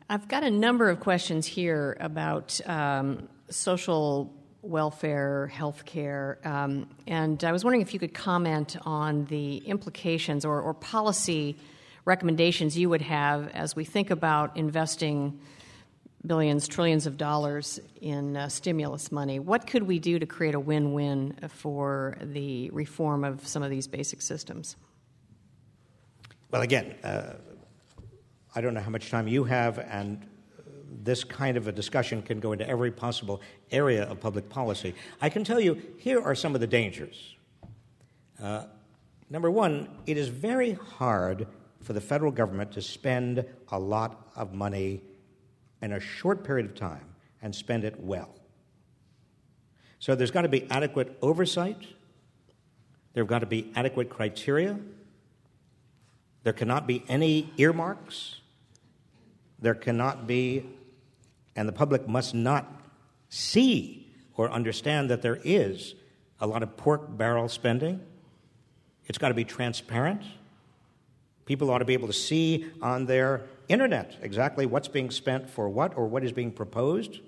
I've got a number of questions here about social welfare, health care, and I was wondering if you could comment on the implications or policy recommendations you would have as we think about investing billions, trillions of dollars in stimulus money. What could we do to create a win-win for the reform of some of these basic systems? Well, again, I don't know how much time you have, and this kind of a discussion can go into every possible area of public policy. I can tell you, here are some of the dangers. Number one, it is very hard for the federal government to spend a lot of money in a short period of time and spend it well. So there's got to be adequate oversight. There have got to be adequate criteria. There cannot be any earmarks. There cannot be, and the public must not see or understand that there is a lot of pork barrel spending. It's got to be transparent. People ought to be able to see on their internet exactly what's being spent for what or what is being proposed.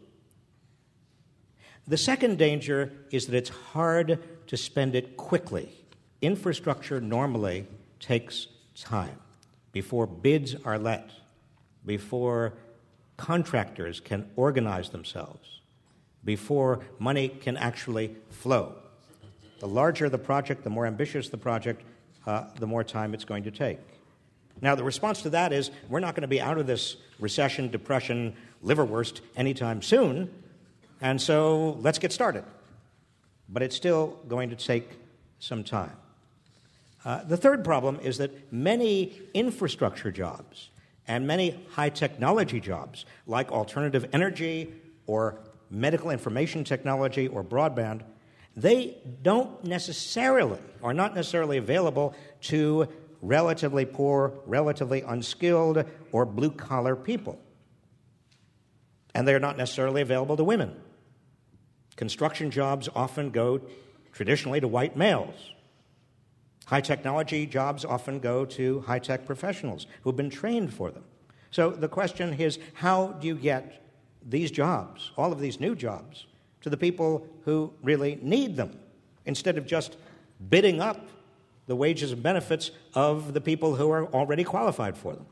The second danger is that it's hard to spend it quickly. Infrastructure normally takes time before bids are let, before contractors can organize themselves, before money can actually flow. The larger the project, the more ambitious the project, the more time it's going to take. Now, the response to that is we're not going to be out of this recession, depression, liverwurst anytime soon, and so let's get started. But it's still going to take some time. The third problem is that many infrastructure jobs and many high-technology jobs, like alternative energy or medical information technology or broadband, they don't necessarily, are not necessarily available to relatively poor, relatively unskilled, or blue-collar people. And they're not necessarily available to women. Construction jobs often go traditionally to white males. High-technology jobs often go to high-tech professionals who have been trained for them. So the question is, how do you get these jobs, all of these new jobs, to the people who really need them, instead of just bidding up the wages and benefits of the people who are already qualified for them?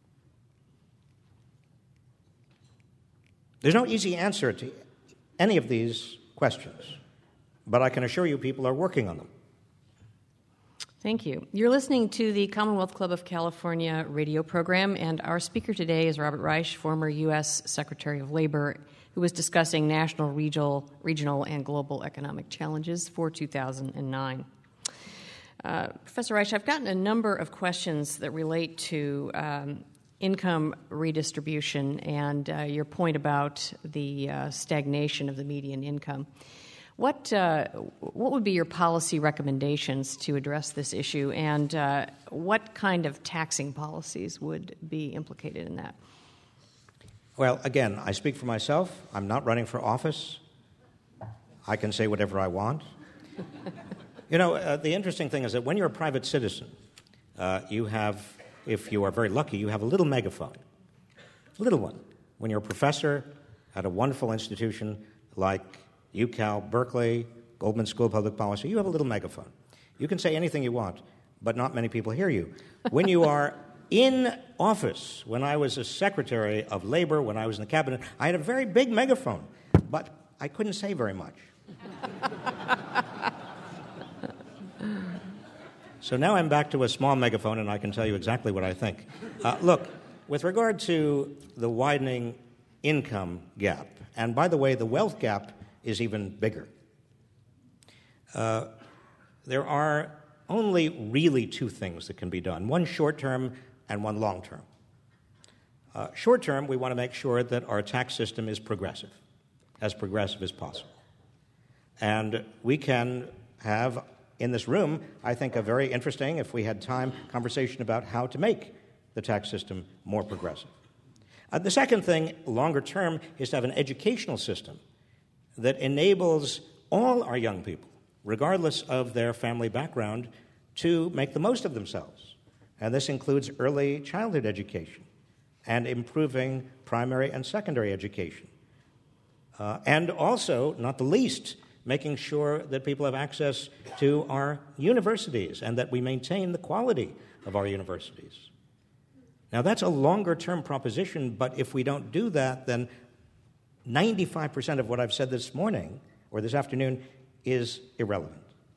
There's no easy answer to any of these questions, but I can assure you people are working on them. Thank you. You're listening to the Commonwealth Club of California radio program, and our speaker today is Robert Reich, former U.S. Secretary of Labor, who was discussing national, regional, and global economic challenges for 2009. Professor Reich, I've gotten a number of questions that relate to income redistribution and your point about the stagnation of the median income. What would be your policy recommendations to address this issue, and what kind of taxing policies would be implicated in that? Well, again, I speak for myself. I'm not running for office. I can say whatever I want. You know, the interesting thing is that when you're a private citizen, you have, if you are very lucky, you have a little megaphone, a little one. When you're a professor at a wonderful institution like UCal, Berkeley, Goldman School of Public Policy, you have a little megaphone. You can say anything you want, but not many people hear you. When you are in office, when I was a Secretary of Labor, when I was in the cabinet, I had a very big megaphone, but I couldn't say very much. So now I'm back to a small megaphone, and I can tell you exactly what I think. Look, with regard to the widening income gap, and by the way, the wealth gap is even bigger. There are only really two things that can be done, one short-term and one long-term. Short-term, we want to make sure that our tax system is progressive as possible. And we can have in this room, I think, a very interesting, if we had time, conversation about how to make the tax system more progressive. The second thing, longer term, is to have an educational system that enables all our young people, regardless of their family background, to make the most of themselves. And this includes early childhood education, and improving primary and secondary education. And also, not the least, making sure that people have access to our universities and that we maintain the quality of our universities. Now, that's a longer-term proposition, but if we don't do that, then 95% of what I've said this morning or this afternoon is irrelevant.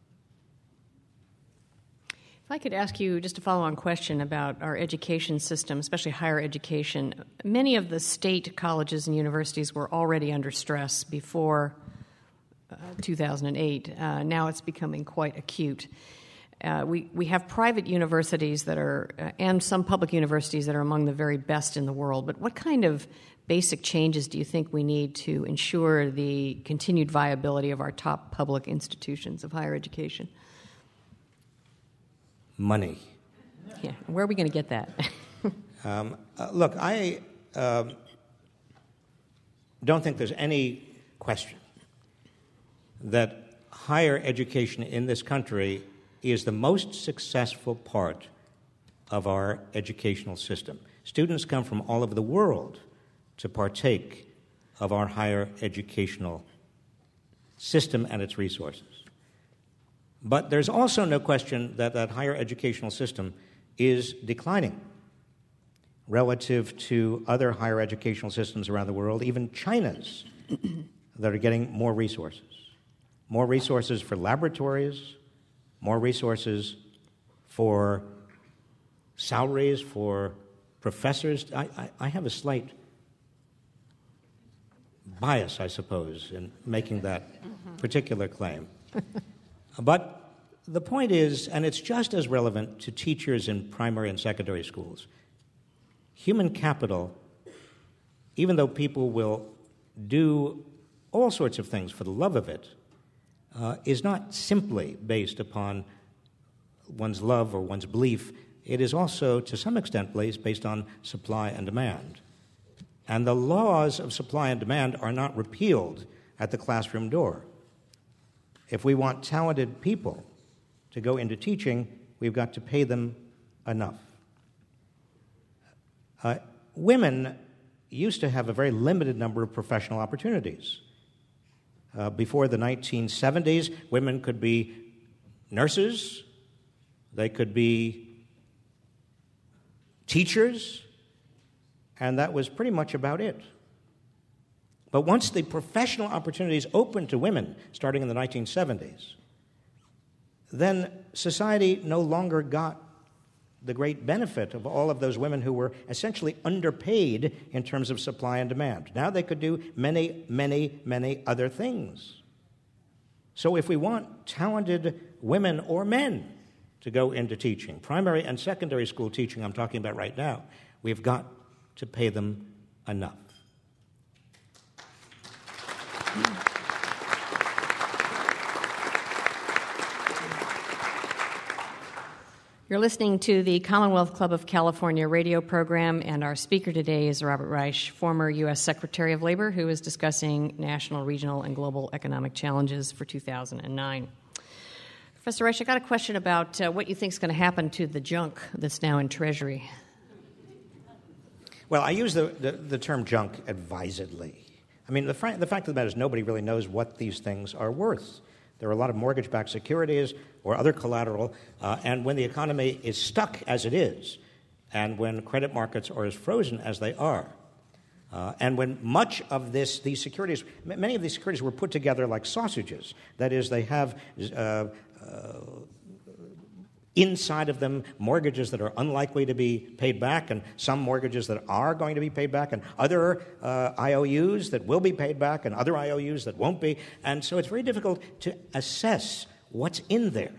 If I could ask you just a follow-on question about our education system, especially higher education. Many of the state colleges and universities were already under stress before 2008. Now it's becoming quite acute. We have private universities that are, and some public universities that are among the very best in the world. But what kind of basic changes do you think we need to ensure the continued viability of our top public institutions of higher education? Money. Yeah, where are we going to get that? Look, I don't think there's any question that higher education in this country is the most successful part of our educational system. Students come from all over the world to partake of our higher educational system and its resources. But there's also no question that that higher educational system is declining relative to other higher educational systems around the world, even China's, that are getting more resources. More resources for laboratories, more resources for salaries, for professors. I have a slight bias, I suppose, in making that particular claim. But the point is, and it's just as relevant to teachers in primary and secondary schools, human capital, even though people will do all sorts of things for the love of it, is not simply based upon one's love or one's belief. It is also, to some extent, based on supply and demand. And the laws of supply and demand are not repealed at the classroom door. If we want talented people to go into teaching, we've got to pay them enough. Women used to have a very limited number of professional opportunities. Before the 1970s, women could be nurses, they could be teachers, and that was pretty much about it. But once the professional opportunities opened to women, starting in the 1970s, then society no longer got the great benefit of all of those women who were essentially underpaid in terms of supply and demand. Now they could do many, many, many other things. So if we want talented women or men to go into teaching, primary and secondary school teaching I'm talking about right now, we've got to pay them enough. You're listening to the Commonwealth Club of California radio program, and our speaker today is Robert Reich, former U.S. Secretary of Labor, who is discussing national, regional, and global economic challenges for 2009. Professor Reich, I got a question about what you think is going to happen to the junk that's now in Treasury. Well, I use the term junk advisedly. I mean, the fact of the matter is nobody really knows what these things are worth. There are a lot of mortgage-backed securities or other collateral, and when the economy is stuck as it is, and when credit markets are as frozen as they are, and when much of these securities, many of these securities were put together like sausages. That is, they have inside of them mortgages that are unlikely to be paid back, and some mortgages that are going to be paid back, and other IOUs that will be paid back, and other IOUs that won't be. And so it's very difficult to assess what's in there.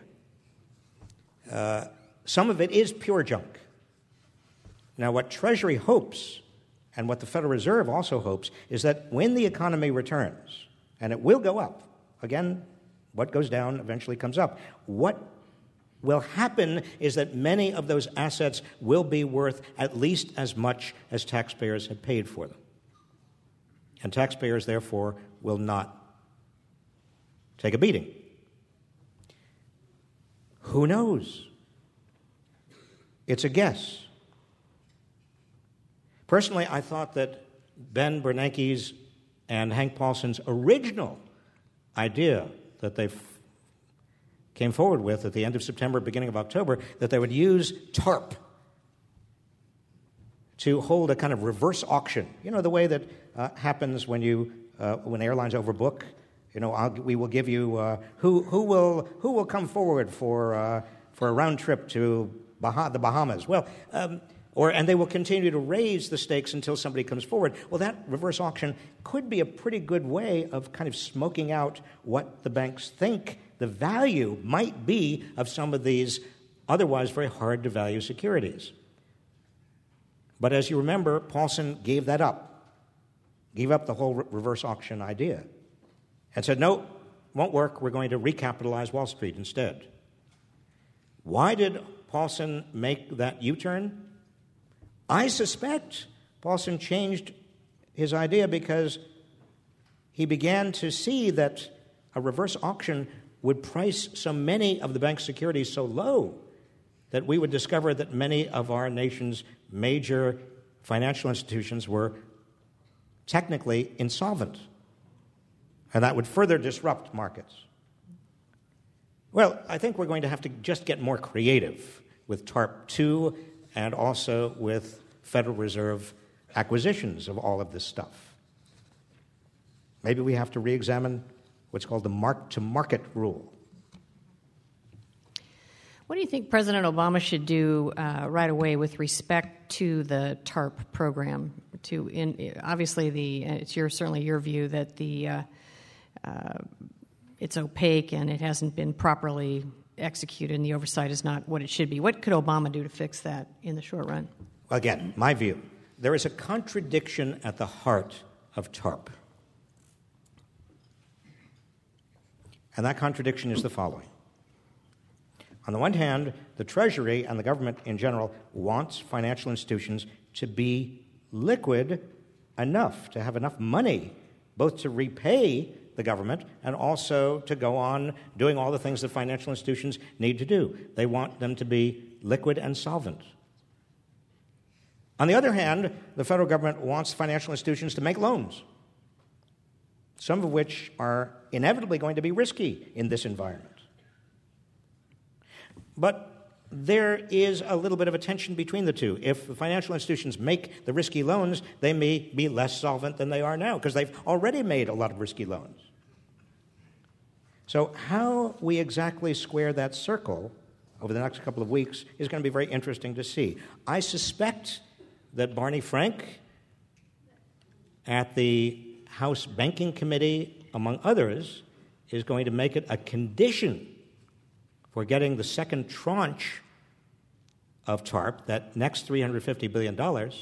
Some of it is pure junk. Now, what Treasury hopes, and what the Federal Reserve also hopes, is that when the economy returns, and it will go up, again, what goes down eventually comes up, what will happen is that many of those assets will be worth at least as much as taxpayers had paid for them. And taxpayers, therefore, will not take a beating. Who knows? It's a guess. Personally, I thought that Ben Bernanke's and Hank Paulson's original idea that they came forward with at the end of September, beginning of October, that they would use TARP to hold a kind of reverse auction. You know, the way that happens when airlines overbook. You know, we will give you who will come forward for a round trip to the Bahamas. Well, and they will continue to raise the stakes until somebody comes forward. Well, that reverse auction could be a pretty good way of kind of smoking out what the banks think the value might be of some of these otherwise very hard to value securities. But as you remember, Paulson gave that up, gave up the whole reverse auction idea, and said, no, won't work, we're going to recapitalize Wall Street instead. Why did Paulson make that U-turn? I suspect Paulson changed his idea because he began to see that a reverse auction would price so many of the bank's securities so low that we would discover that many of our nation's major financial institutions were technically insolvent. And that would further disrupt markets. Well, I think we're going to have to just get more creative with TARP 2 and also with Federal Reserve acquisitions of all of this stuff. Maybe we have to re-examine what's called the mark-to-market rule. What do you think President Obama should do right away with respect to the TARP program? Obviously, it's certainly your view that it's opaque and it hasn't been properly executed and the oversight is not what it should be. What could Obama do to fix that in the short run? Well, again, my view, there is a contradiction at the heart of TARP. And that contradiction is the following. On the one hand, the Treasury and the government in general wants financial institutions to be liquid enough, to have enough money, both to repay the government and also to go on doing all the things that financial institutions need to do. They want them to be liquid and solvent. On the other hand, the federal government wants financial institutions to make loans, some of which are inevitably going to be risky in this environment. But there is a little bit of a tension between the two. If the financial institutions make the risky loans, they may be less solvent than they are now because they've already made a lot of risky loans. So how we exactly square that circle over the next couple of weeks is going to be very interesting to see. I suspect that Barney Frank at the House Banking Committee, among others, is going to make it a condition for getting the second tranche of TARP, that next $350 billion,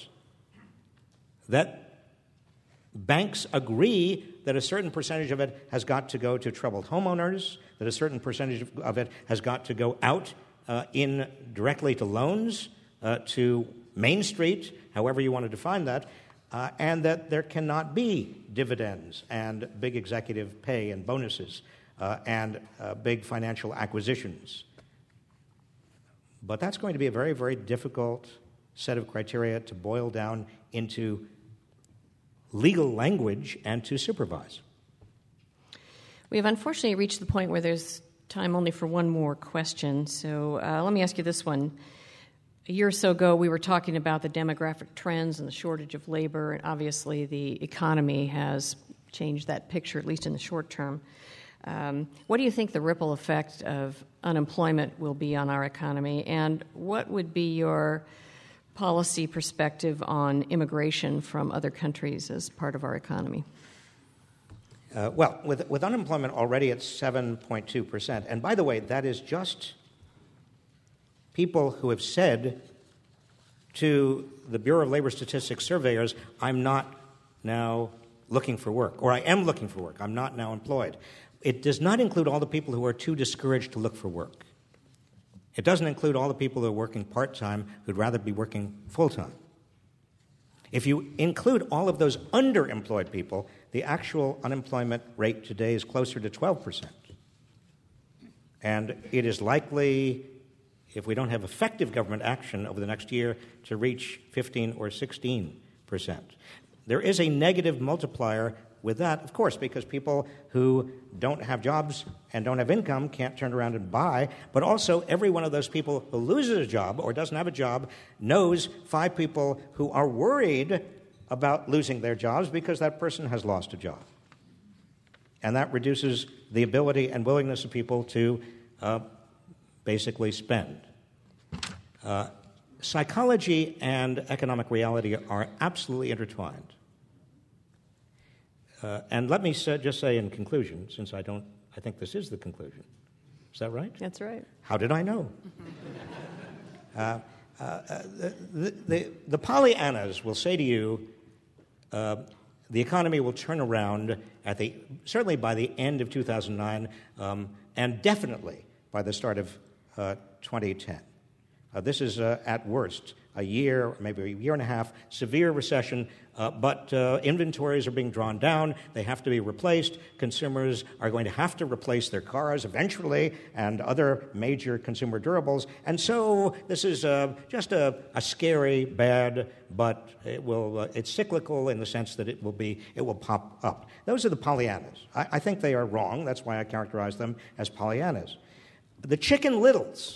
that banks agree that a certain percentage of it has got to go to troubled homeowners, that a certain percentage of it has got to go out directly to loans, to Main Street, however you want to define that, and that there cannot be dividends and big executive pay and bonuses and big financial acquisitions. But that's going to be a very, very difficult set of criteria to boil down into legal language and to supervise. We have unfortunately reached the point where there's time only for one more question. So let me ask you this one. A year or so ago, we were talking about the demographic trends and the shortage of labor, and obviously the economy has changed that picture, at least in the short term. What do you think the ripple effect of unemployment will be on our economy, and what would be your policy perspective on immigration from other countries as part of our economy? Well, with unemployment already at 7.2%, and by the way, that is just people who have said to the Bureau of Labor Statistics surveyors, I'm not now looking for work, or I am looking for work, I'm not now employed. It does not include all the people who are too discouraged to look for work. It doesn't include all the people who are working part-time who'd rather be working full-time. If you include all of those underemployed people, the actual unemployment rate today is closer to 12%. And it is likely, if we don't have effective government action over the next year, to reach 15 or 16%. There is a negative multiplier with that, of course, because people who don't have jobs and don't have income can't turn around and buy, but also every one of those people who loses a job or doesn't have a job knows 5 people who are worried about losing their jobs because that person has lost a job. And that reduces the ability and willingness of people to basically spend. Psychology and economic reality are absolutely intertwined. And let me just say in conclusion, since I think this is the conclusion. Is that right? That's right. How did I know? The Pollyannas will say to you, the economy will turn around certainly by the end of 2009, and definitely by the start of 2010. This is, at worst, a year, maybe a year and a half, severe recession, but inventories are being drawn down. They have to be replaced. Consumers are going to have to replace their cars eventually and other major consumer durables. And so this is just a scary, bad, but it's cyclical in the sense that it will pop up. Those are the Pollyannas. I think they are wrong. That's why I characterize them as Pollyannas. The Chicken Littles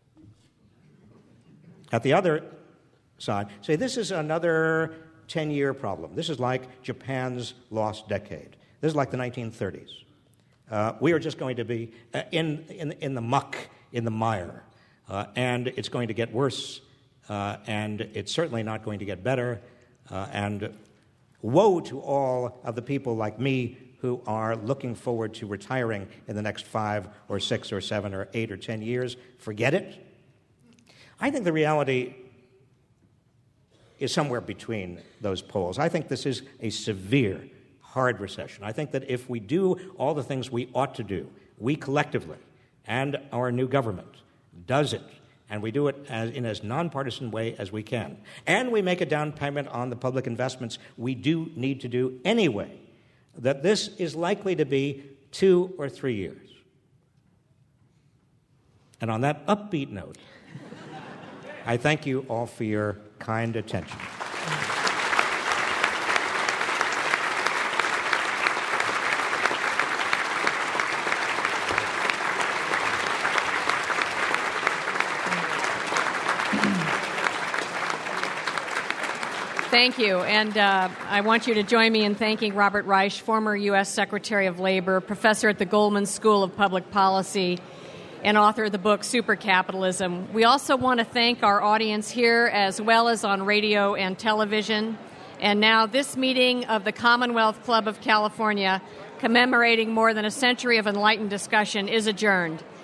at the other side say this is another 10-year problem. This is like Japan's lost decade. This is like the 1930s. We are just going to be in the muck, in the mire, and it's going to get worse, and it's certainly not going to get better, and woe to all of the people like me who are looking forward to retiring in the next 5 or 6 or 7 or 8 or 10 years. Forget it. I think the reality is somewhere between those poles. I think this is a severe, hard recession. I think that if we do all the things we ought to do, we collectively, and our new government does it, and we do it in as nonpartisan way as we can, and we make a down payment on the public investments we do need to do anyway, that this is likely to be 2 or 3 years. And on that upbeat note, I thank you all for your kind attention. Thank you. And I want you to join me in thanking Robert Reich, former U.S. Secretary of Labor, professor at the Goldman School of Public Policy, and author of the book Supercapitalism. We also want to thank our audience here as well as on radio and television. And now this meeting of the Commonwealth Club of California, commemorating more than a century of enlightened discussion, is adjourned.